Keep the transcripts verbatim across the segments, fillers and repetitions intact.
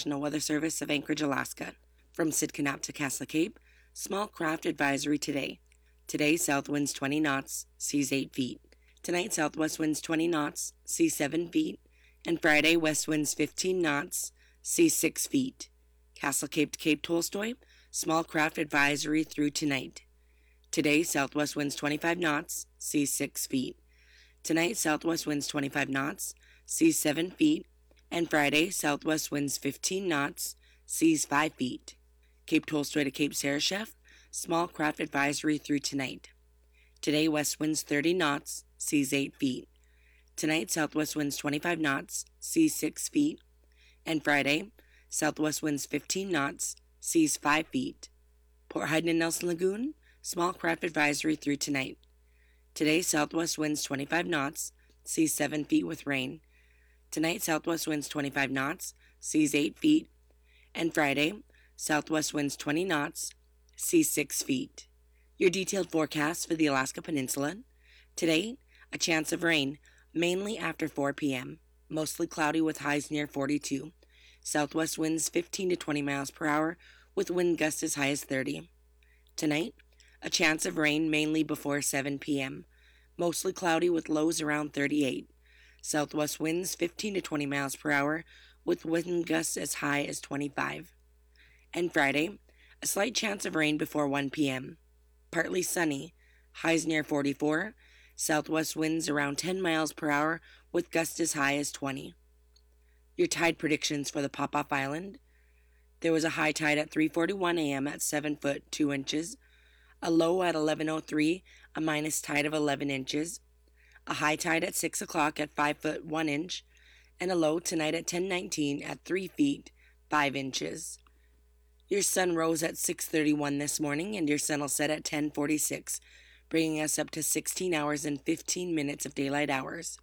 National Weather Service of Anchorage, Alaska. From Sitka Nap to Castle Cape, small craft advisory today. Today, south winds twenty knots, seas eight feet. Tonight, southwest winds twenty knots, seas seven feet. And Friday, west winds fifteen knots, seas six feet. Castle Cape to Cape Tolstoy, small craft advisory through tonight. Today, southwest winds twenty-five knots, seas six feet. Tonight, southwest winds twenty-five knots, seas seven feet. And Friday, southwest winds fifteen knots, seas five feet. Cape Tolstoy to Cape Sarashef, small craft advisory through tonight. Today, west winds thirty knots, seas eight feet. Tonight, southwest winds twenty-five knots, seas six feet. And Friday, southwest winds fifteen knots, seas five feet. Port Heiden and Nelson Lagoon, small craft advisory through tonight. Today, southwest winds twenty-five knots, seas seven feet with rain. Tonight, southwest winds twenty-five knots, seas eight feet. And Friday, southwest winds twenty knots, seas six feet. Your detailed forecast for the Alaska Peninsula. Today, a chance of rain, mainly after four p.m. Mostly cloudy with highs near forty-two. Southwest winds fifteen to twenty miles per hour with wind gusts as high as thirty. Tonight, a chance of rain mainly before seven p.m. Mostly cloudy with lows around thirty-eight. Southwest winds fifteen to twenty miles per hour with wind gusts as high as twenty-five. And Friday, a slight chance of rain before one p.m. Partly sunny, highs near forty-four. Southwest winds around ten miles per hour with gusts as high as twenty. Your tide predictions for the Pop-Off Island. There was a high tide at three forty-one a.m. at seven foot two inches. A low at eleven oh three, a minus tide of eleven inches. A high tide at six o'clock at five foot one inch. And a low tonight at ten nineteen at three feet five inches. Your sun rose at six thirty-one this morning, and your sun will set at ten forty-six, bringing us up to sixteen hours and fifteen minutes of daylight hours.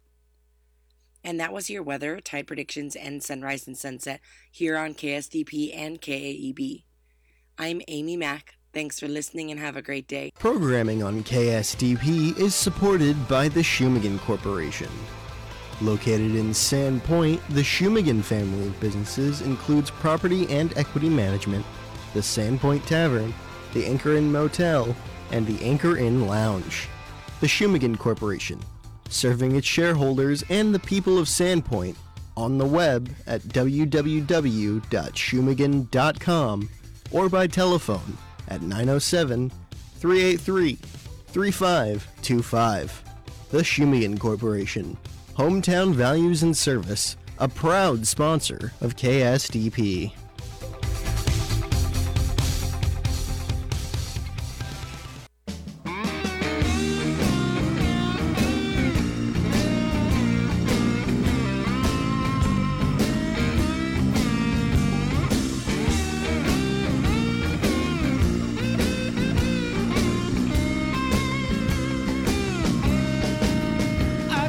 And that was your weather, tide predictions, and sunrise and sunset here on K S D P and K A E B. I'm Amy Mack. Thanks for listening and have a great day. Programming on K S D P is supported by the Shumagan Corporation. Located in Sand Point, the Shumagan family of businesses includes property and equity management, the Sand Point Tavern, the Anchor Inn Motel, and the Anchor Inn Lounge. The Shumagan Corporation, serving its shareholders and the people of Sandpoint on the web at w w w dot shumagan dot com or by telephone at nine oh seven, three eight three, three five two five. The Shumagan Corporation, hometown values and service, a proud sponsor of K S D P.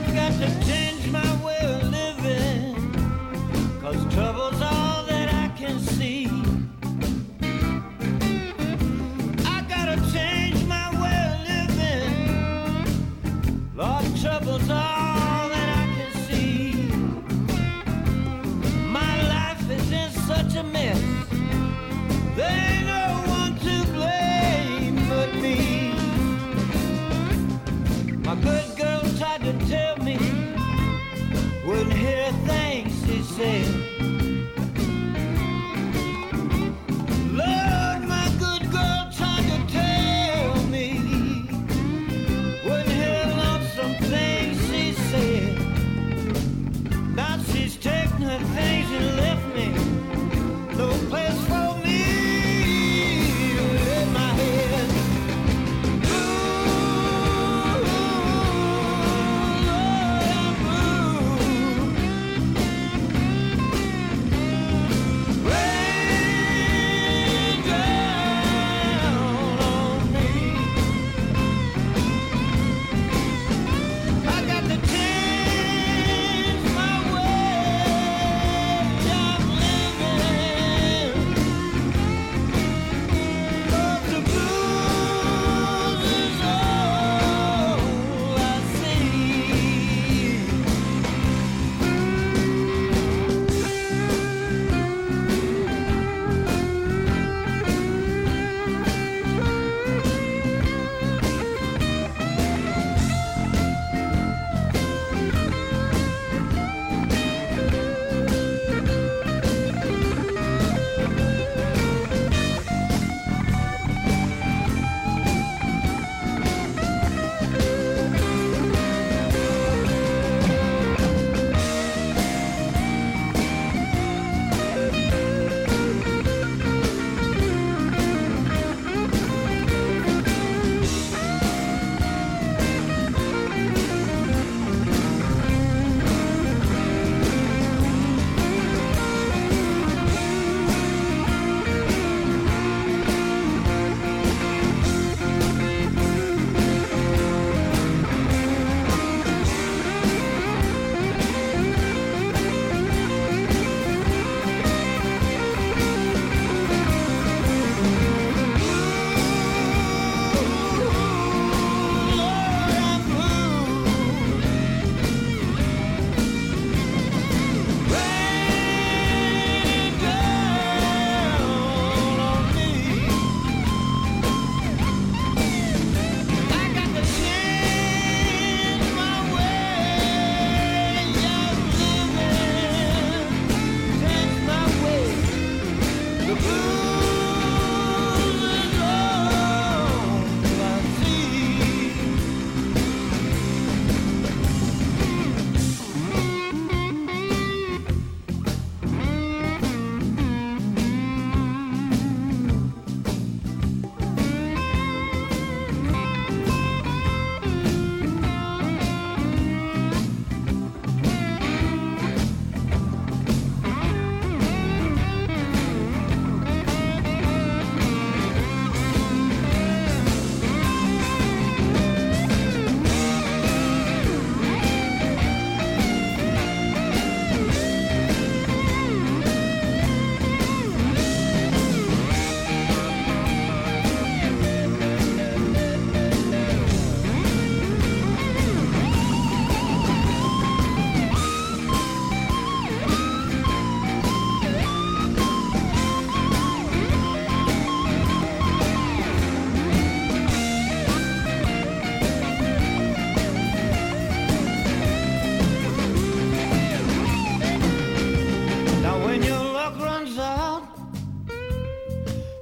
Trouble's all that I can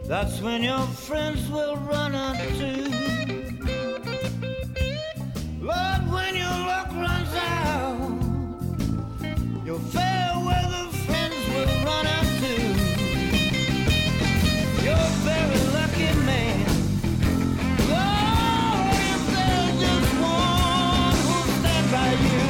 That's when your friends will run unto. Lord, when your luck runs out, your fair weather friends will run unto. You're a very lucky man. Lord, if there's just one who'll stand by you.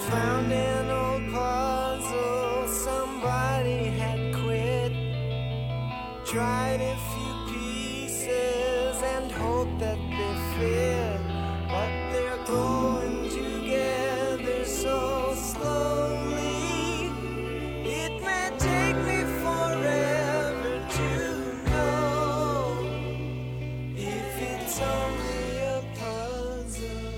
found an old puzzle somebody had quit. Tried a few pieces and hoped that they fit, but they're going together so slowly. It may take me forever to know if it's only a puzzle.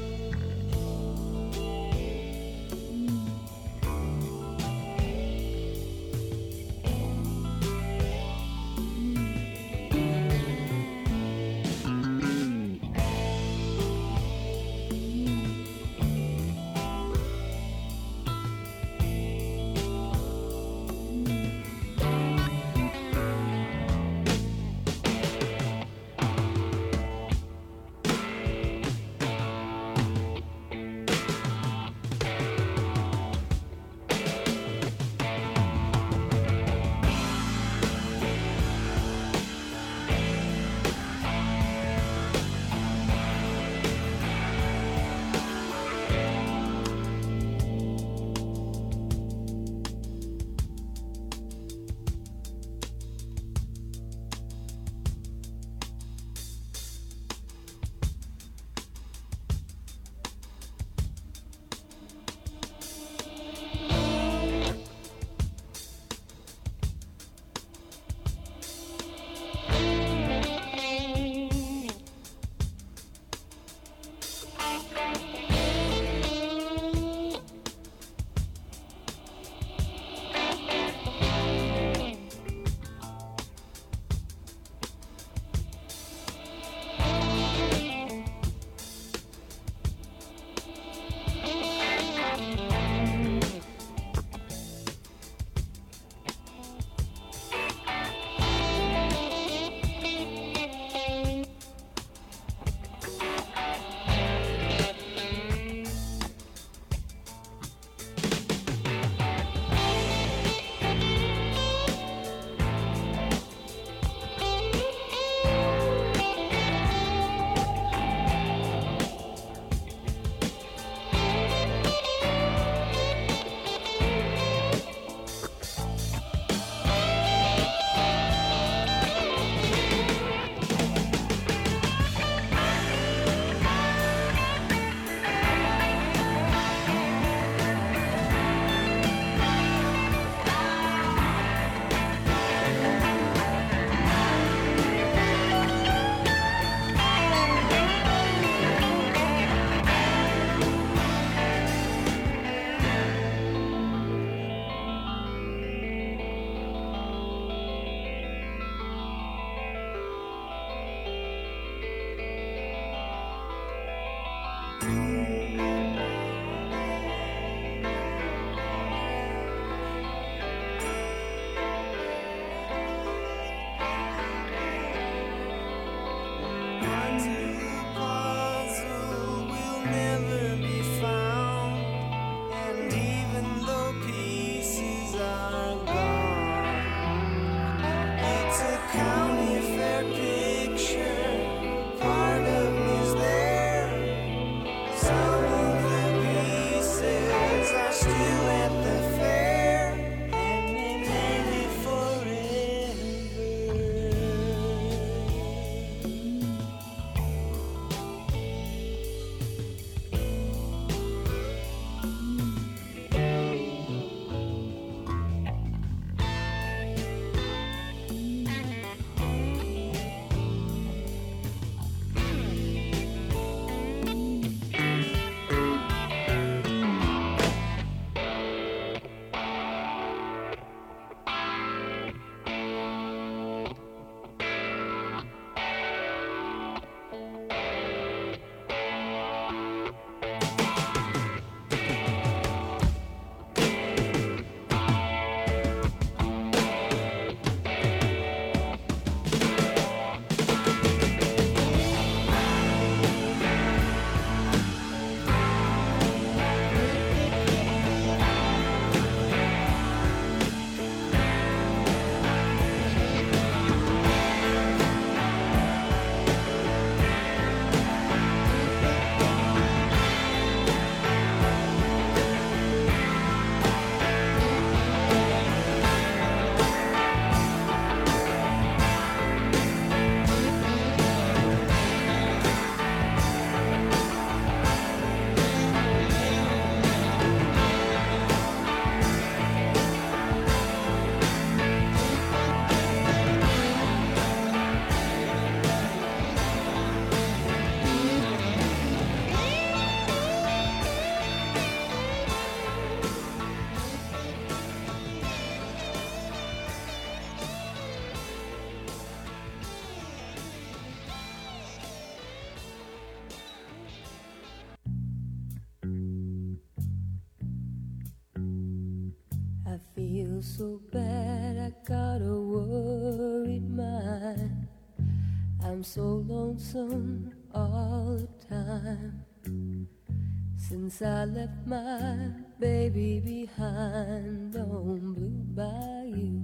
feel so bad, I got a worried mind. I'm so lonesome all the time. Since I left my baby behind on Blue Bayou.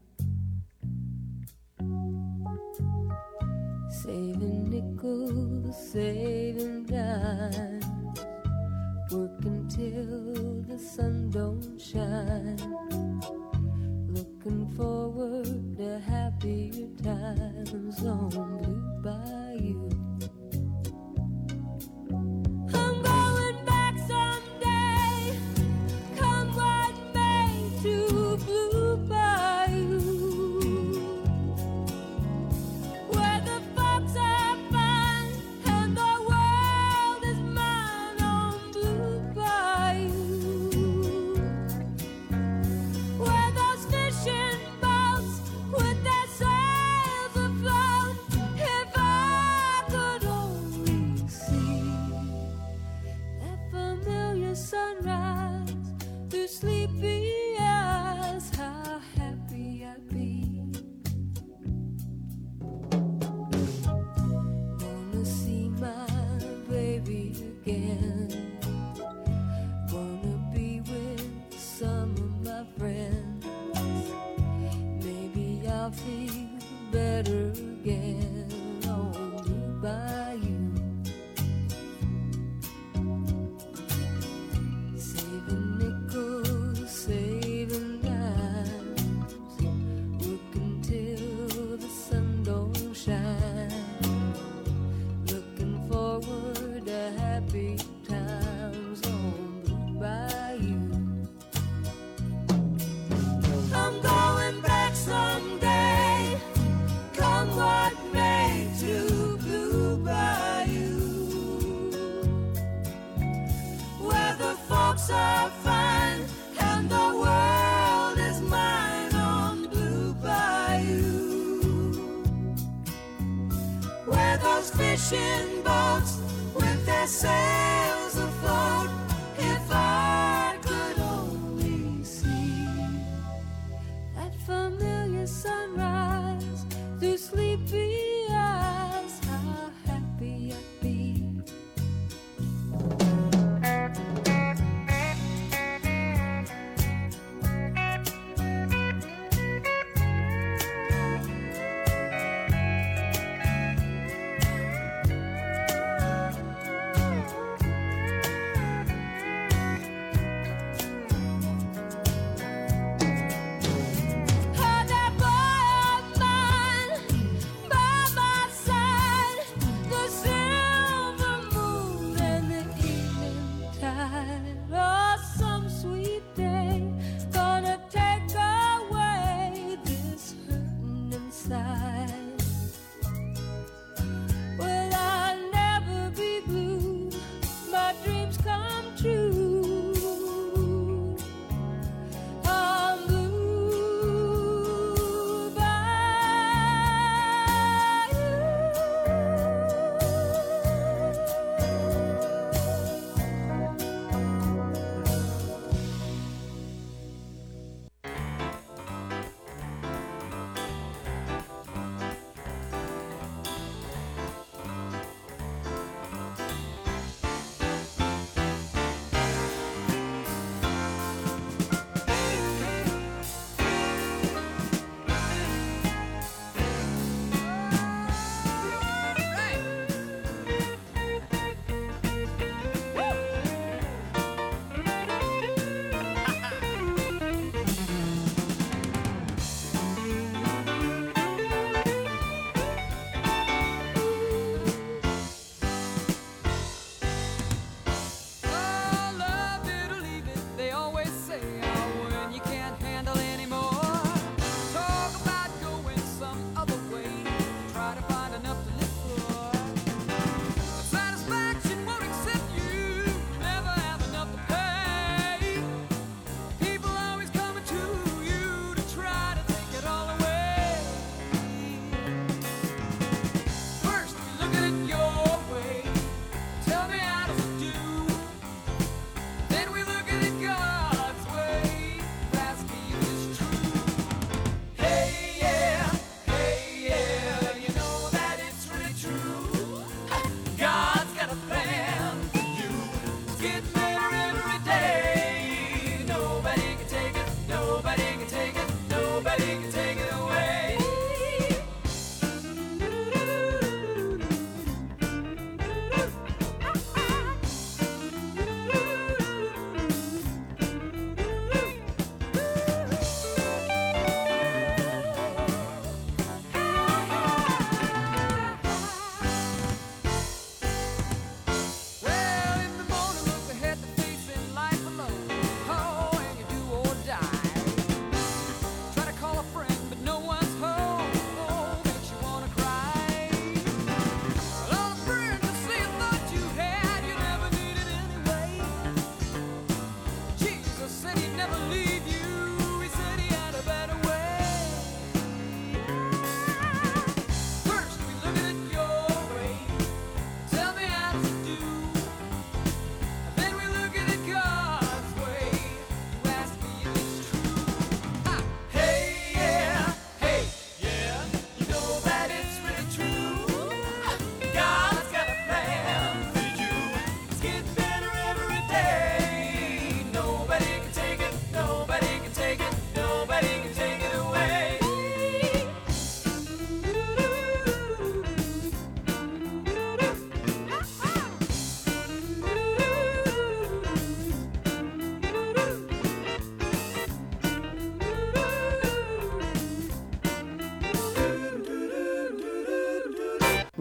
Saving nickels, saving dimes, working till the sun don't shine, looking forward to happier times on Blue Bayou. I'm going back someday, come what may, to Blue Bayou, where the folks are fine and the world is mine on Blue Bayou, where those fishing boats with their sails afloat. If I could only see that familiar sunrise through sleepy eyes, how happy I'd be. Wanna see my baby again, wanna be with some of my friends. Maybe I'll feel better again on Blue Bayou. Saving nickels, saving dimes, working till the sun don't shine, looking forward to happy times on Blue Bayou. I'm going back someday, come what may, to Blue Bayou, where the folks are fine and the world is mine on Blue Bayou, where those fishing boats with their sails afloat. If I could only see that familiar sunrise through sleepy eyes, how happy I'd be.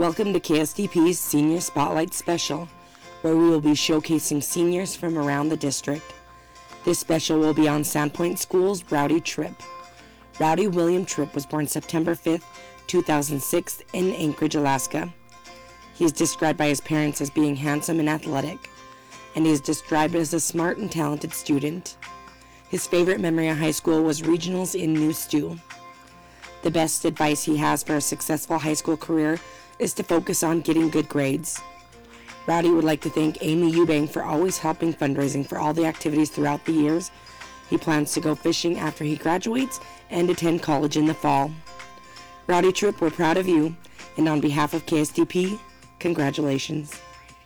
Welcome to K S D P's Senior Spotlight Special, where we will be showcasing seniors from around the district. This special will be on Sandpoint School's Rowdy Tripp. Rowdy William Tripp was born September fifth, two thousand six in Anchorage, Alaska. He is described by his parents as being handsome and athletic, and he is described as a smart and talented student. His favorite memory of high school was regionals in New Stew. The best advice he has for a successful high school career is to focus on getting good grades. Rowdy would like to thank Amy Eubank for always helping fundraising for all the activities throughout the years. He plans to go fishing after he graduates and attend college in the fall. Rowdy Tripp, we're proud of you, and on behalf of K S D P, congratulations.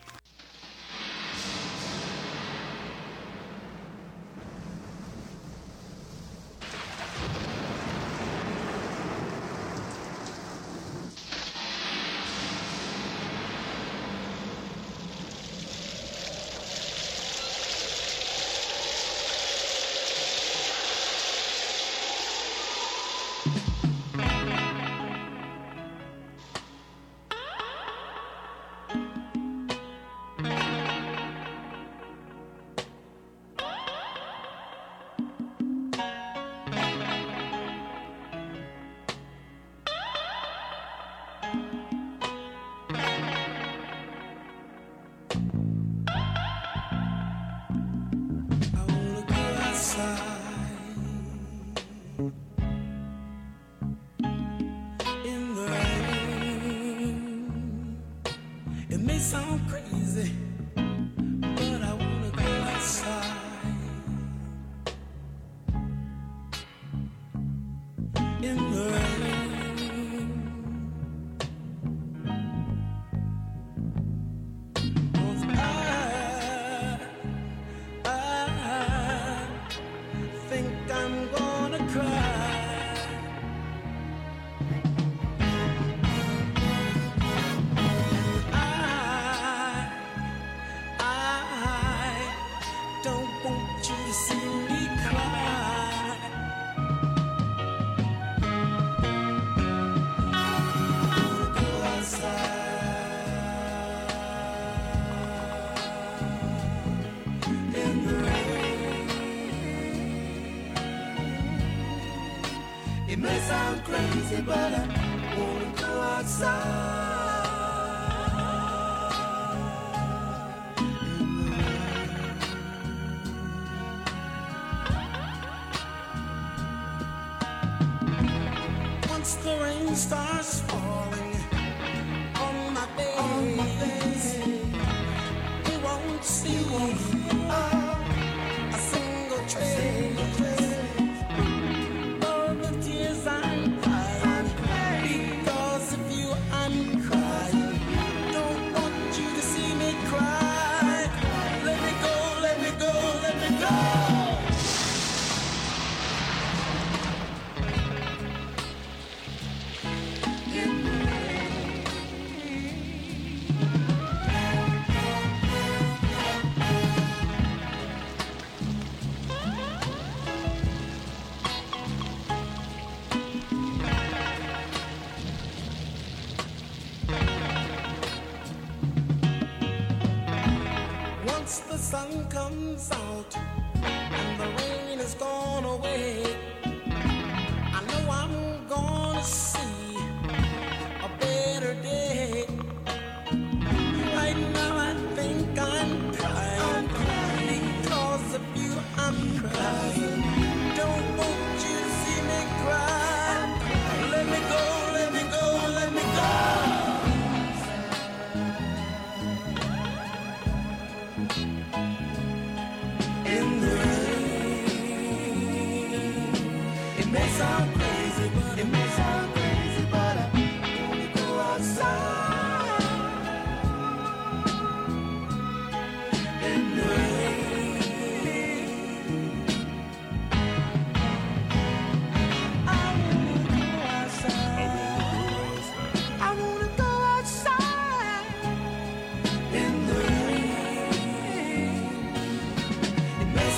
Sound crazy, but I wanna go outside in the rain. 'Cause I, I think I'm gonna cry. It may sound crazy, but I wanna go outside. Once the rain starts falling on my face, on my face, we won't see oh, a single trace. Once the sun comes out and the rain is gone away, I know I'm gonna see a better day. Right now I think I'm crying, I'm crying because of you. I'm crying. Don't want you to see me cry. Let me go, let me go, let me go. Sound crazy, but it may sound crazy, but I wanna go outside in the rain. I wanna go outside. I wanna go outside in the rain. It may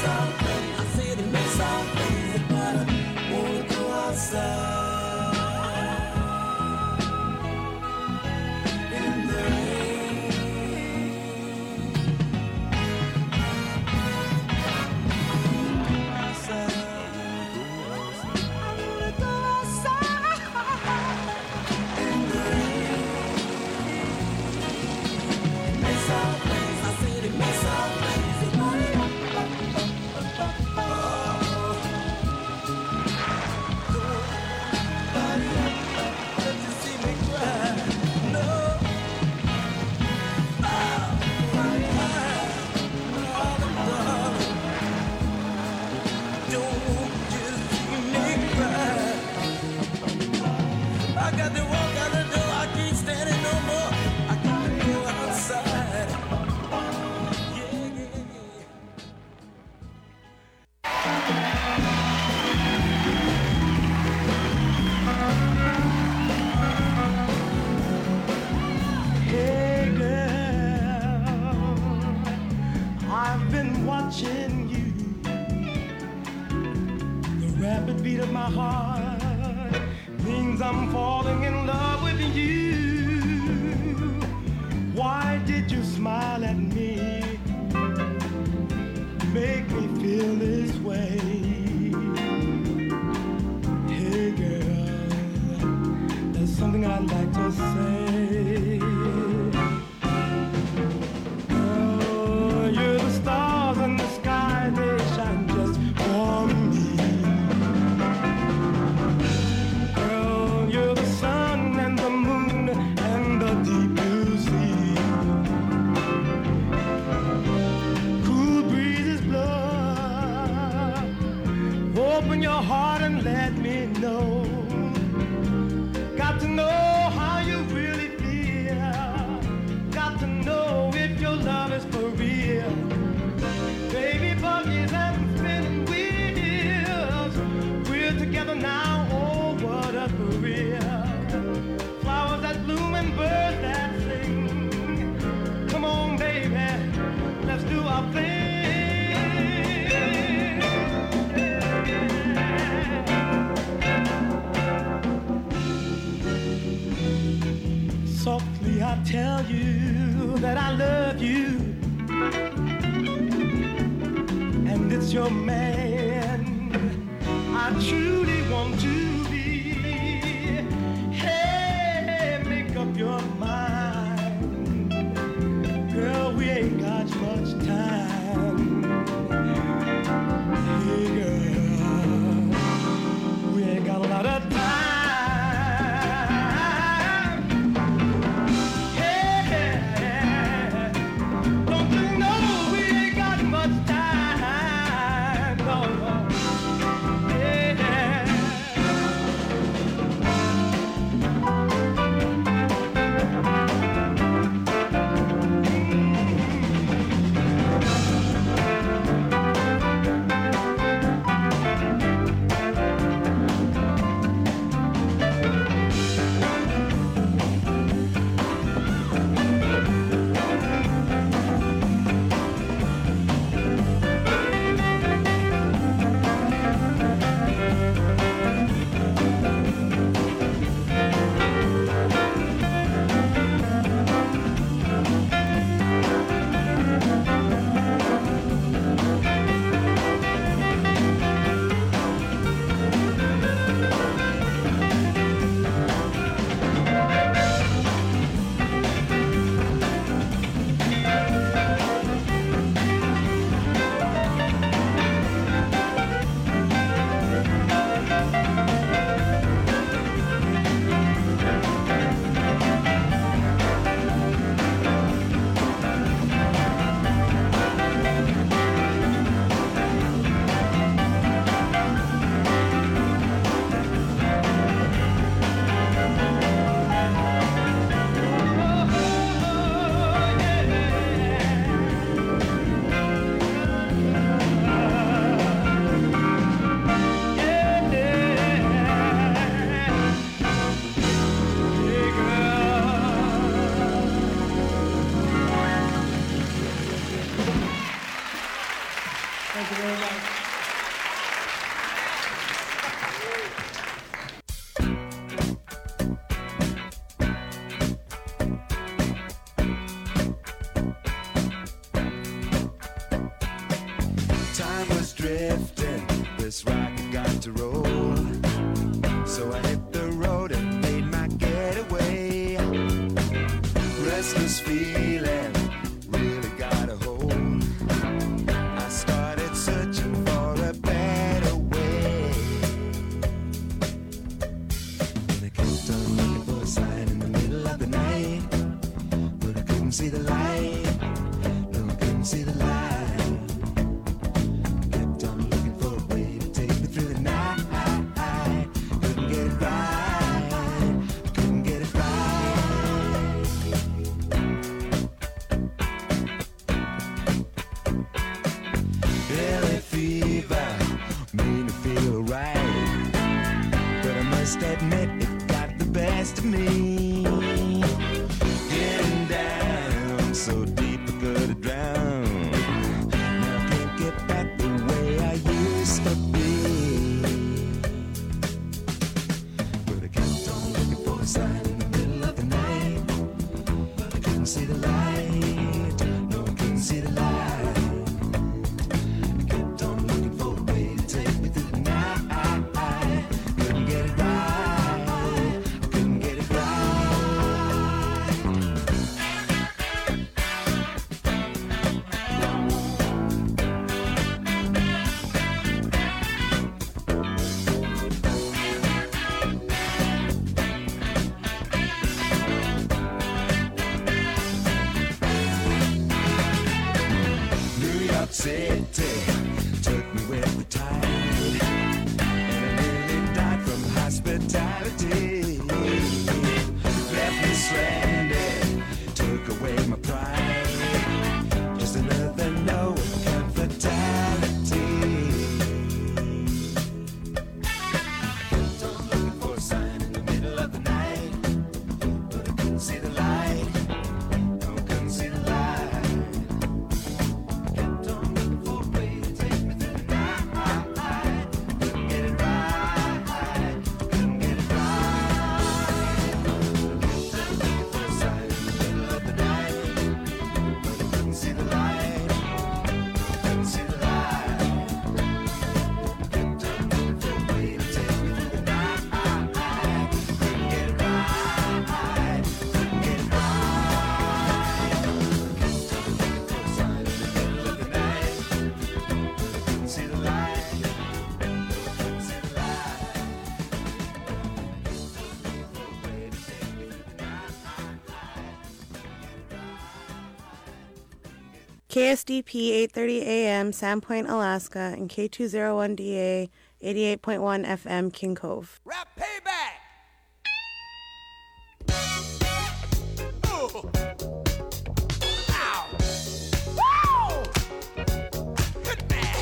watching you. The rapid beat of my heart means I'm falling in love with you. Why did you smile at me? Make me feel this way. Hey girl, there's something I'd like to say. Oh, you're the stars in the sky, they shine just for me. Girl, you're the sun and the moon and the deep blue sea. Cool breezes blow. Open your heart and let me know. Got to know how you really feel. Got to know if your love is for real. Baby buggies and spinning wheels. We're together now, oh what a thrill. Flowers that bloom and birds that sing. Come on baby, let's do our thing. Softly I tell you that I love you, and it's your man I truly want to be. Hey, make up your mind, girl, we ain't got much time. Hey girl, we ain't got a lot of time. Thank you very much. Time was drifting, this rocket got to roll. So I hit the road and made my getaway. Restless feeling really got a hold. I started searching for a better way. And I kept on looking for a sign in the middle of the night, but I couldn't see the light. No, I couldn't see the light. Admit it got the best of me. Getting down so deep I could have drowned. Now I can't get York City took me with the tide, and I nearly died from hospitality. Left me stranded, took away my pride. Just another no and fatality. Kept on looking for a sign in the middle of the night, but I couldn't see the light. No, couldn't see the light. Kept on looking for a way to take me through the night. Couldn't get it right. Couldn't get it right. Kept on looking for a sign in the middle of the night, but I couldn't see the light. Couldn't see the light. Kept on looking for a way to take me through the night. Couldn't get it right. Couldn't get it right. Kept on looking for a sign in the middle of the night, but I couldn't see the light. Couldn't see the light. K S D P eight thirty A M, Sandpoint, Alaska, and K two oh one D A eighty-eight point one F M, King Cove. Rap payback. Ooh. Ow. Woo. Good man.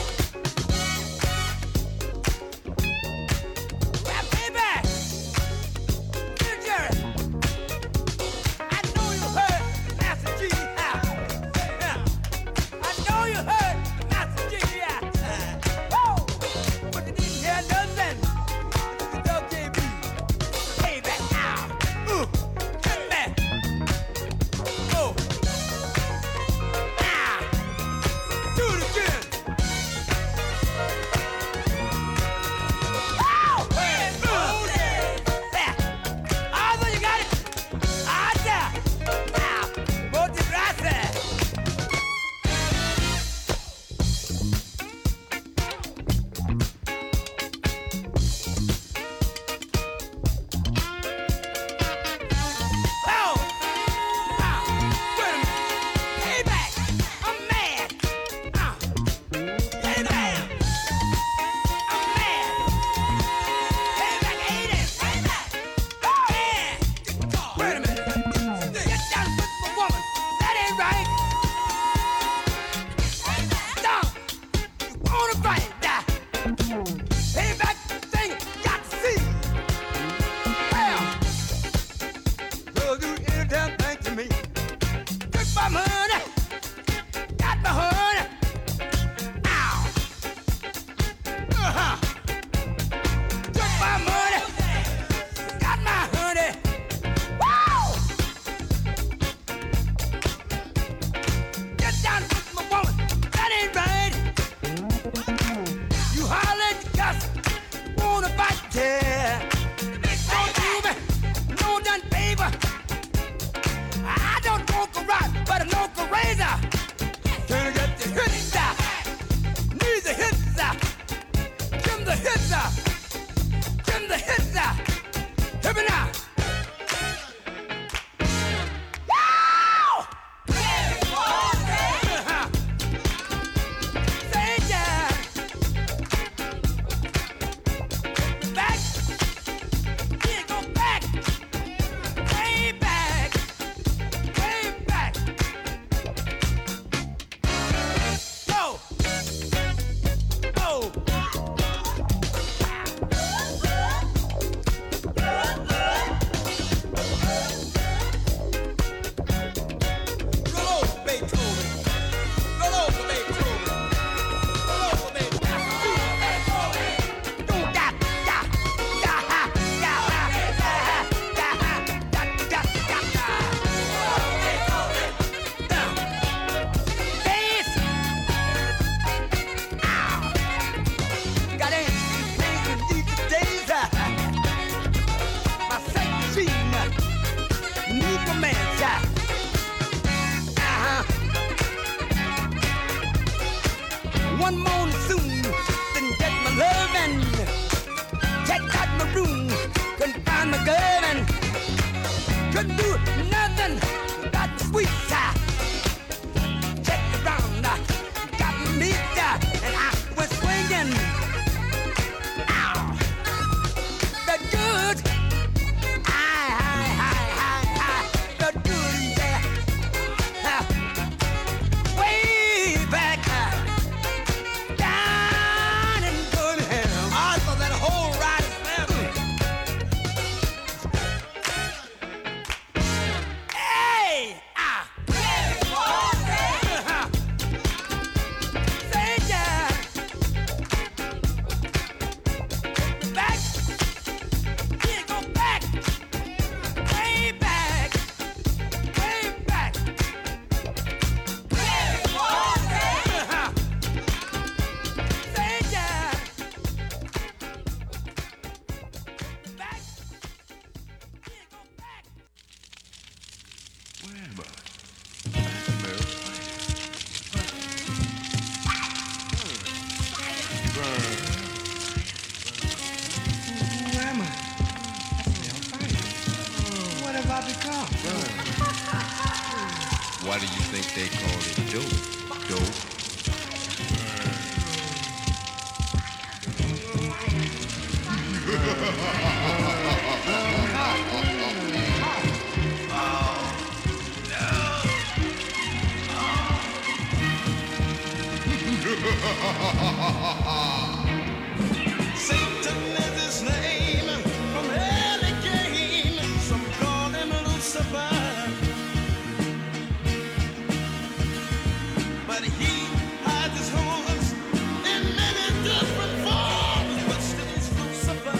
Rap payback. Dear Jerry, I know you heard Master G. Yeah. I know you heard Master G. Yeah. Woo. But you didn't hear nothing. The dog J B. Payback now. Ooh. Good man. Oh. Ah. Do it again. Woo. Hey, ooh. Yeah. Also, you got it. Ah, yeah. Now, multi-bracer. Oh! Ah! Wait a minute. Payback! I'm mad! Ah! Payback! I'm mad! Payback ain't it? Payback! Oh! Man! Wait a minute. Get down with the woman. That ain't right. Stop! You wanna fight? Nah. Payback thing got to see. Well, will do any damn thing to me. Took my money, got my honey. Ow! Uh-huh. Took my money, got my honey. Woo! Get down with my woman, that ain't right. You holler at your cousin, wanna fight, yeah. Don't do me, no done favor. I don't walk a rock, but I know a razor. Gonna get the hits out, need the hits out. Give 'em the hits out, give 'em the hits out. Hear me now. Woo! Uh-huh. Say yeah. Back, yeah, go back, way back, way back. Go, go. Roll over, Beethoven. Roll over, Beethoven. Roll over, Beethoven. Do that, da, da, ha, da, ha, da, ha, da, ha, da, da, da, da. Now, dance. Ow. Got anything playing these days? My sex machine need romance. Uh-huh. One morning soon, didn't get my lovin'. Checked out my room, couldn't find my girl, couldn't do nothing. Got the sweet side. Checked around, uh, got me dope, dope. Satan is his name from hell he came. Some call him Lucifer, but he hides his horns in many different forms. But still he's Lucifer.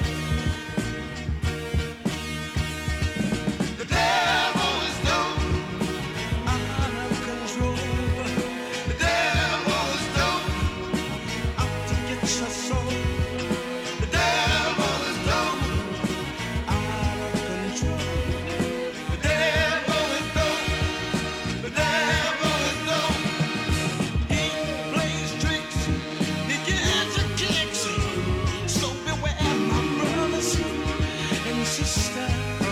The devil is dope, out of control. The devil is dope, out to get your soul. The devil is dope, out of control. The devil is dope, the devil is dope. He plays tricks, he gets your kicks. So beware, my brothers and sisters.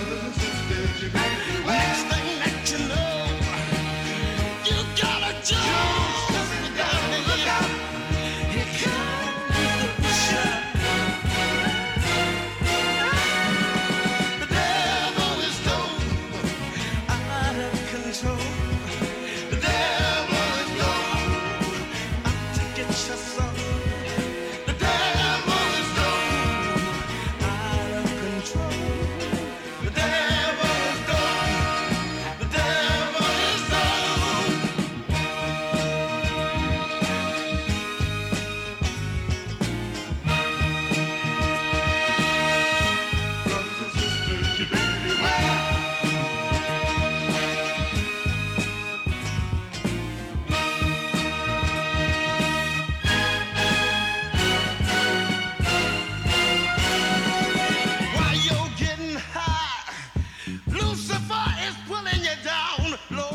Next thing that you know, you gotta jump. Look out, here comes the pusher. The devil is dope, out of control. The devil is dope, out to get your soul. The devil is dope, out of control. The devil is dope, the devil is dope. While you're getting high, Lucifer is pulling you down low.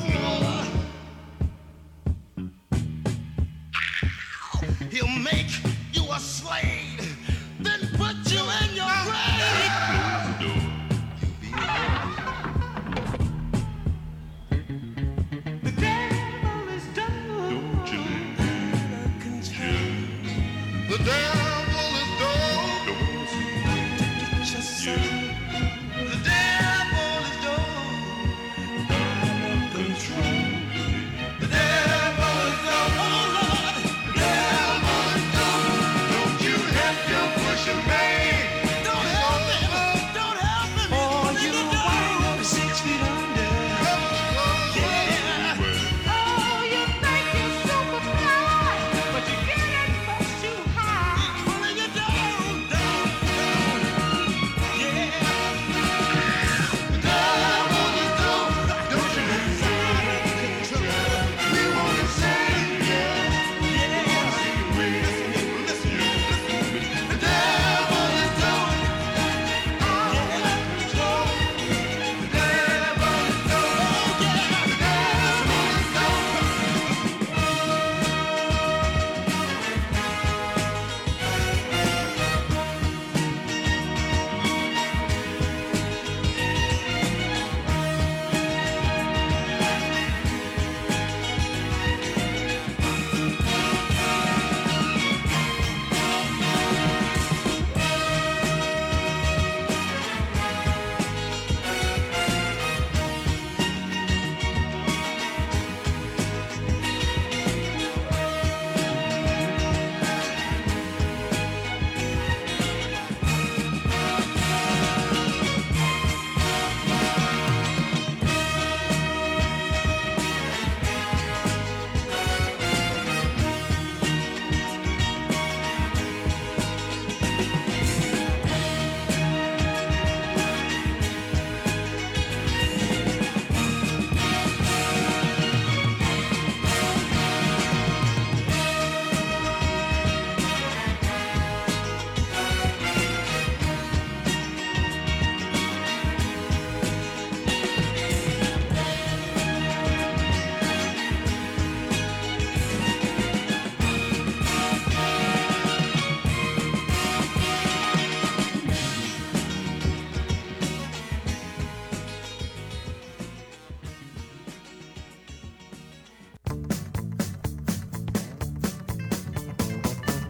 He'll make you a slave, then put you in your grave. The devil is dope, out of control. The devil is dope, get your soul. The devil is dope, out of control. The devil is dope, oh Lord. The devil is dope. Don't you help your pushing man.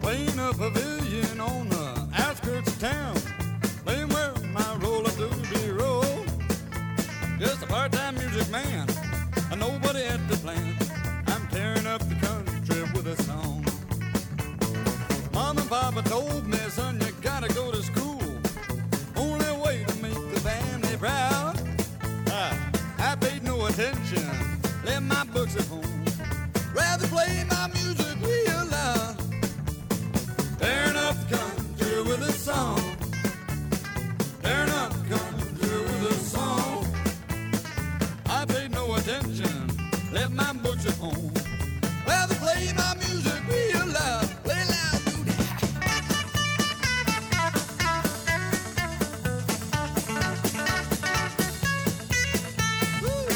playing a pavilion on the outskirts of town, playing where my roller doobie roll. Just a part-time music man, and nobody at the plant. I'm tearing up the country with a song. Mom and Papa told me, son, you gotta go to school. Only way to make the family proud. I, I paid no attention, left my books at home. Rather play my music real loud. Tearing up the country with a song. Tearing up the country with a song. I paid no attention, left my books at home. Rather play my music real loud. Play loud, do that. Woo.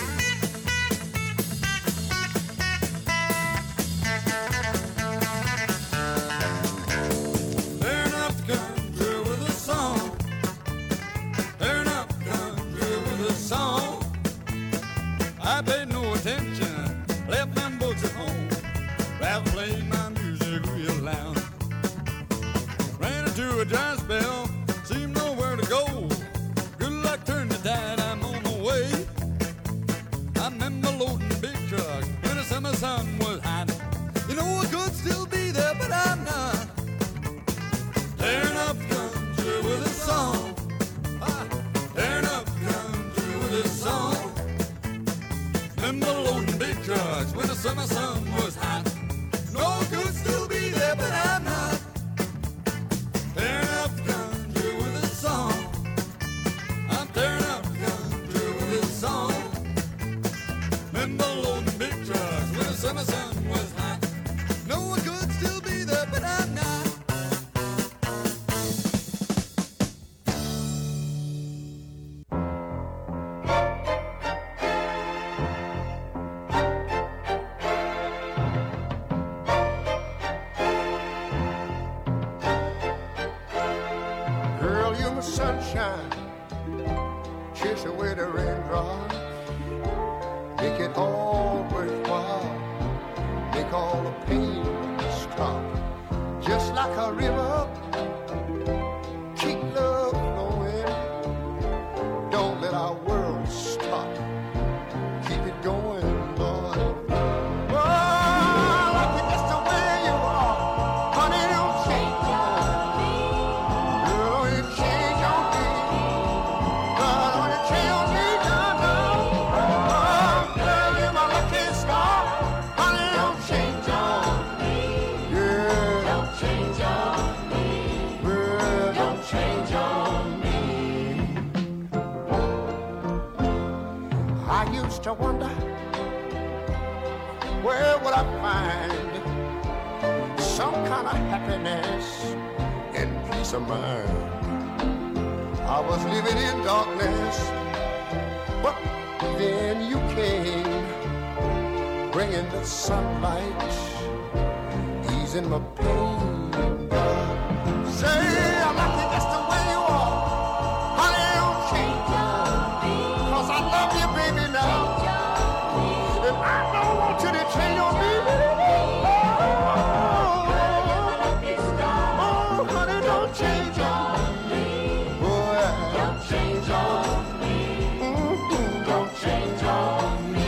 Tearing up the country with a song. Tearing up the country with a song. I paid no attention, left them books at home. Rather play my music real loud. Ran into a dry spell, seemed nowhere to go. Good luck turned the tide, I'm on the way. I remember loading big trucks when the summer sun was hot. You know I could still be there, but I'm not. Tearing up the country with a song. Ah, tearing up the country with a song. Remember loading big trucks when the summer sun was hot. No I could still be there, but I'm not. Tearing up the country with a song. I'm tearing up the country with a song. Remember loading big trucks when the summer sun was hot. No I could still be there, but I'm not. Girl, you're my sunshine. Chase away the raindrops. Make it all worthwhile. Make all the pain stop. Just like a river, keep love flowing. Don't let our world stop. Keep it going, boy. Oh, I like it just the way you are. Honey, don't change on me. Girl, you change on me. God, when you change on me, down, down. Oh, girl, you're my lucky star. Honey, don't change on me. Yeah, don't change on me. Girl, don't change on me. I used to wonder, where would I find some kind of happiness and peace of mind? I was living in darkness, but then you came, bringing the sunlight, easing my pain. God, say I like you just the way you are. Honey, don't change on me. 'Cause I love you, baby, now. And I don't want you to change on me. Oh, honey, don't change on me. Boy, don't change on me. Mm-hmm, don't change on me.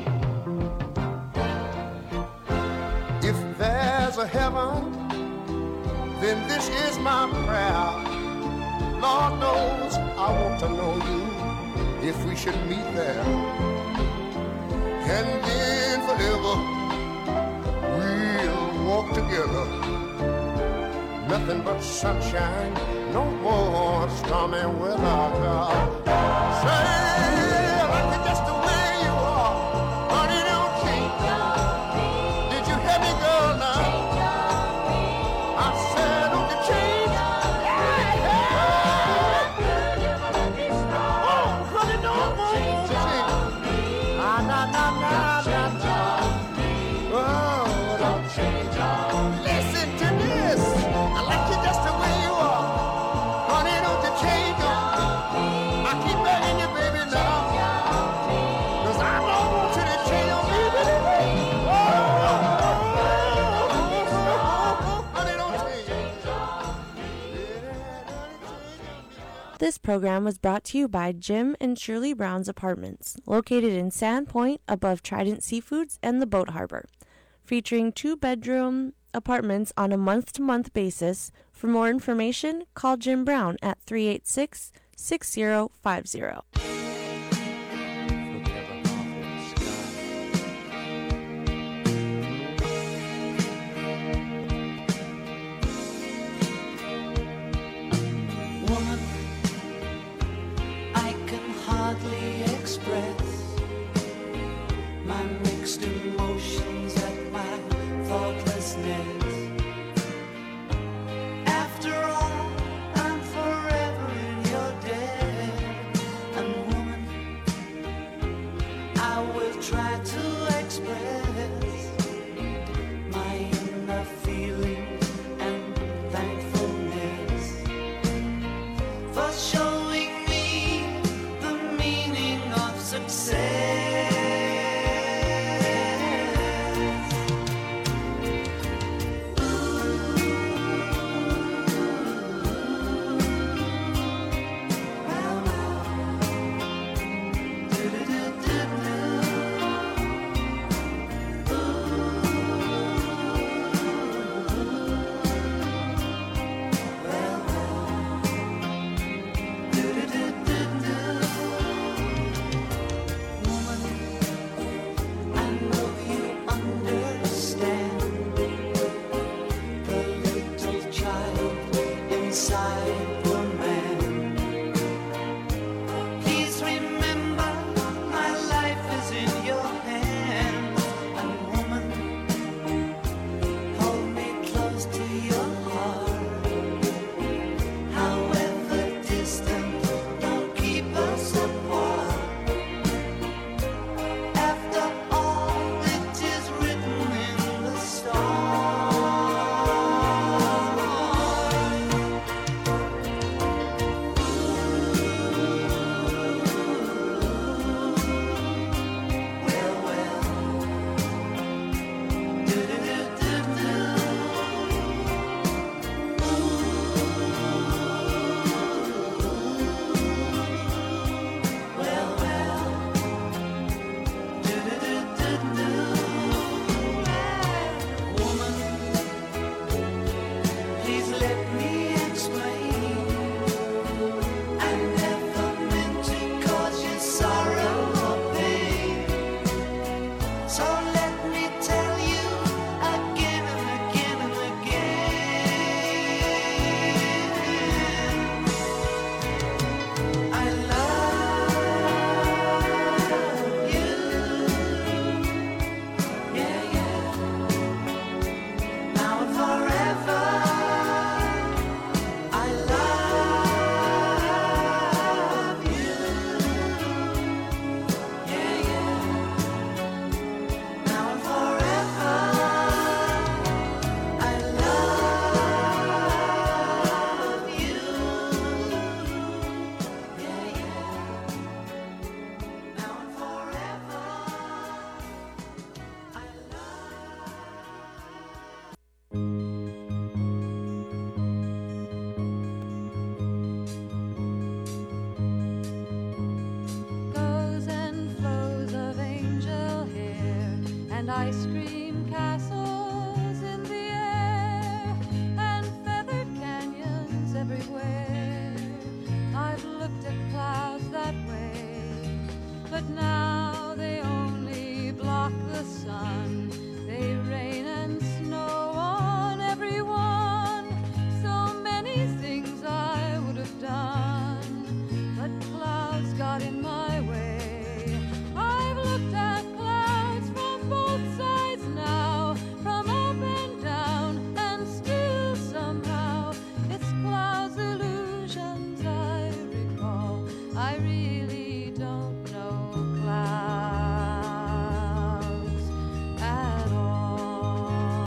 If there's a heaven, then this is my prayer. Lord knows I want to know you if we should meet there. And then forever we'll walk together. Nothing but sunshine, no more stormy weather. Say, I like you just the way you are. Honey, don't change on me. Did you hear me, girl, now? I said, don't you change on me. Yeah, yeah. Oh, honey, don't change on me. Nah, nah, nah, nah, nah, nah. Oh, don't change on me. Listen to this. I like you just the way you are. Honey, don't you change on me. I keep begging you, baby, now. This program was brought to you by Jim and Shirley Brown's Apartments, located in Sandpoint above Trident Seafoods and the Boat Harbor, featuring two-bedroom apartments on a month-to-month basis. For more information, call Jim Brown at three eight six, six zero five zero.